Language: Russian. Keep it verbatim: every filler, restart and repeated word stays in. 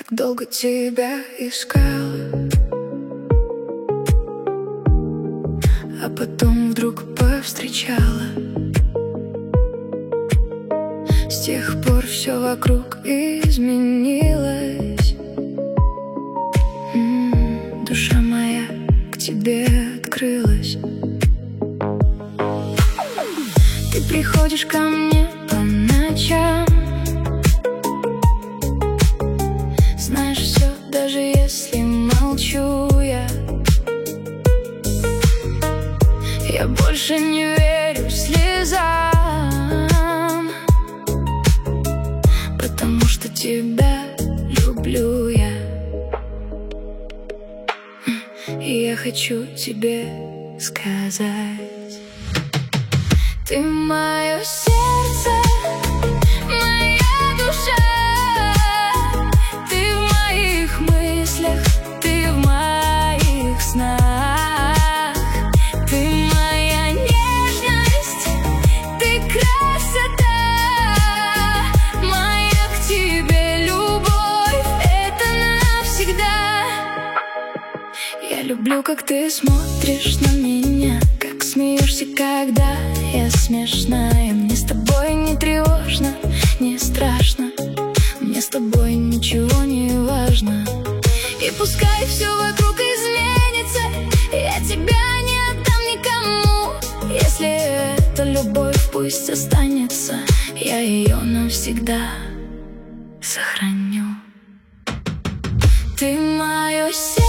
Так долго тебя искала, а потом вдруг повстречала. С тех пор все вокруг изменилось. М-м, душа моя к тебе открылась. Ты приходишь ко мне по ночам, знаешь все, даже если молчу я. Я больше не верю слезам, потому что тебя люблю я. И я хочу тебе сказать: ты мое сердце, моя душа. Ты в моих мыслях, ты в моих снах. Ты моя нежность, ты красота. Моя к тебе любовь, это навсегда. Я люблю, как ты смотришь на меня, как смеешься, когда я смешная. Мне с тобой не тревожно, не страшно, мне с тобой ничего не важно. И пускай все вокруг изменится, я тебя не отдам никому. Если это любовь, пусть останется, я ее навсегда сохраню. Ты мое сердце,